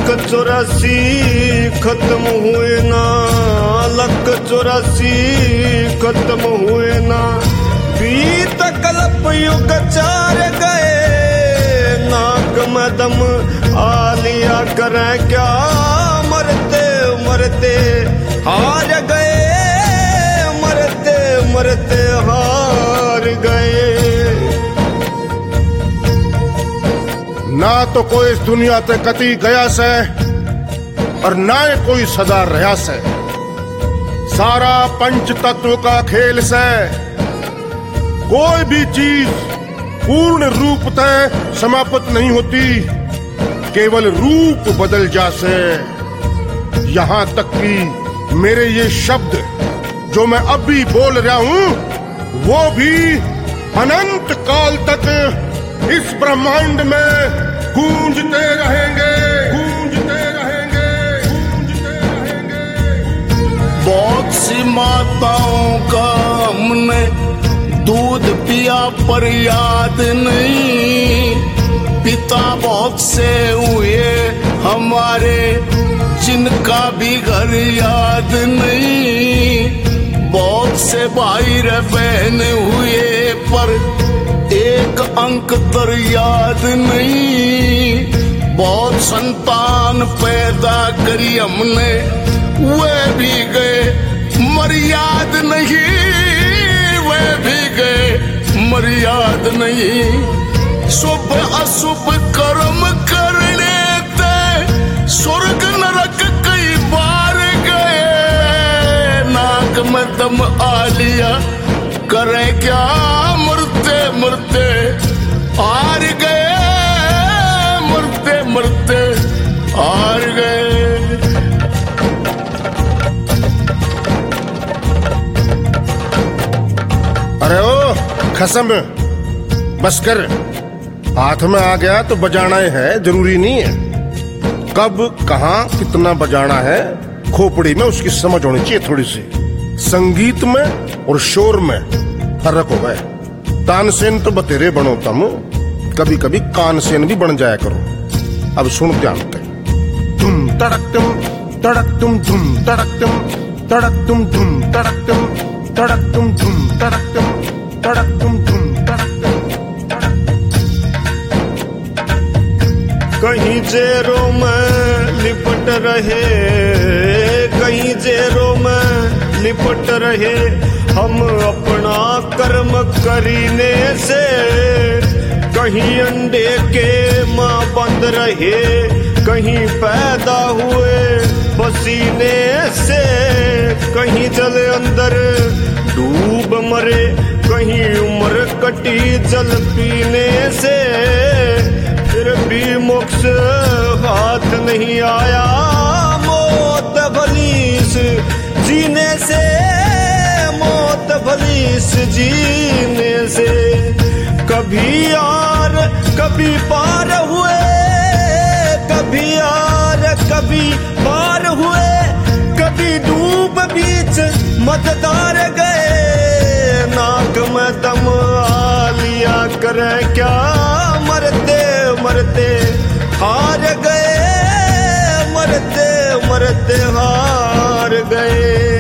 84 खत्म हुए ना, लक 84 खत्म हुए ना, बीत कल्प युग 4 गए, नाक में दम आ लिया करें क्या, मरते मरते हार गए, मरते मरते हार गए। ना तो कोई इस दुनिया ते कती गया से और ना कोई सदा रहा से, सारा पंच तत्व का खेल से कोई भी चीज पूर्ण रूप तय समाप्त नहीं होती, केवल रूप बदल जासे। यहां तक कि मेरे ये शब्द जो मैं अभी बोल रहा हूं वो भी अनंत काल तक इस ब्रह्मांड में गूंजते रहेंगे, गूंजते रहेंगे, गूंजते रहेंगे। बहुत सी माताओं का हमने दूध पिया पर याद नहीं, पिता बहुत से हुए हमारे जिनका भी घर याद नहीं, बहुत से भाई रे बहन हुए पर एक अंक तर याद नहीं, बहुत संतान पैदा करी हमने वे भी गए मर याद नहीं, वे भी गए मर याद नहीं। शुभ अशुभ कर्म करने ते स्वर्ग नरक कई बार गए, नाक में दम आ लिया करें क्या, मरते मरते हार गए, मरते मरते हार गए। अरे ओ खसम बस कर, हाथ में आ गया तो बजाना है, जरूरी नहीं है कब कहां कितना बजाना है, खोपड़ी में उसकी समझ होनी चाहिए थोड़ी सी। संगीत में और शोर में फर्क होगा। तानसेन तो बतेरे बनोता हूं, कभी कभी कानसेन भी बन जाया करो। अब सुन ध्यान से, धुम तड़क तुम तड़क तुम धुम तड़क तुम तड़क तुम धुम तड़क तुम तड़क तुम धुम तड़क तुम तड़क तुम धुम तड़क तुम। कहीं जेरों में लिपट रहे, कहीं जेरों में लिपट रहे, हम अपना कर्म करीने से, कहीं अंडे के मां बंद रहे, कहीं पैदा हुए पसीने से, कहीं जल अंदर डूब मरे, कहीं उम्र कटी जल पीने से, फिर भी मोक्ष हाथ नहीं आया, मौत भलीस जीने से, मौत भलीस जीने से। कभी यार कभी पार हुए, कभी यार कभी पार हुए, कभी डूब बीच मददार गए, नाक में दम आ लिया करें क्या, मरते मरते हार गए, मरते मरते हार गए।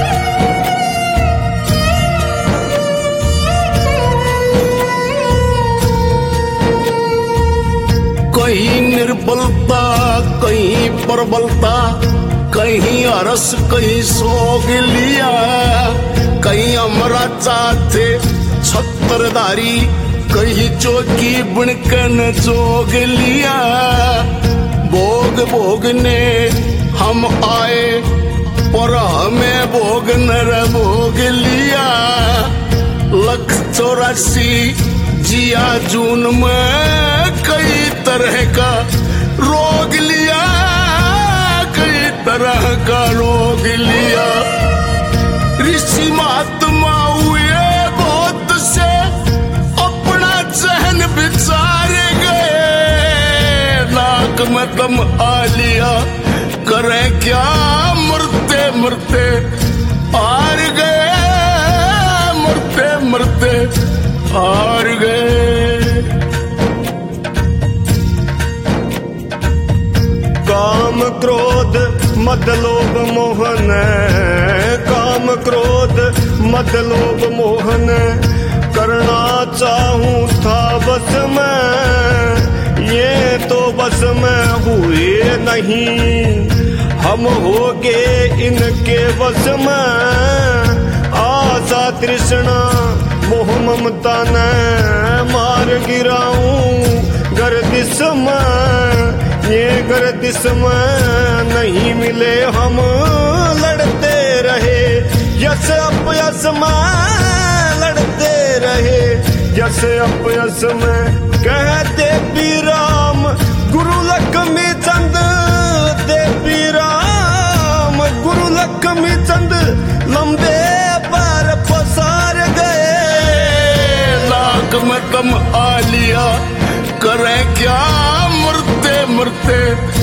कहीं निर्बलता कहीं प्रबलता, कहीं अरस कहीं सोग लिया, कहीं अमरा चाहते छत्रधारी, कहीं चौकी बुनकन जोग लिया। भोग भोगने हम आए पर हमें भोग न भोग लिया, 184 जिया जून में कई तरह का रोग लिया, कई तरह का रोग लिया। ऋषि महात्मा हुए बहुत से अपना जहन बिचार गए, नाक में दम आ लिया करें क्या, मरते मरते हार गए, मरते मरते हार गए। मद लोभ मोहन, काम क्रोध मद लोभ मोहन, करना चाहूं था बस मैं, ये तो बस में हुए नहीं, हम हो गए इनके बस में। आशा तृष्णा मोह ममता ने मार गिराऊं गर्दिश में, ये गर्दिश में नहीं मिले हम लड़ते रहे, यश अपयश में लड़ते रहे, यश अपयश में कहते पी राम गुरु लक्ष्मी चंद, देवी राम गुरु लक्ष्मी चंद लंबे पर पसार गए। लाख में दम आ लिया, करें क्या मरते मरते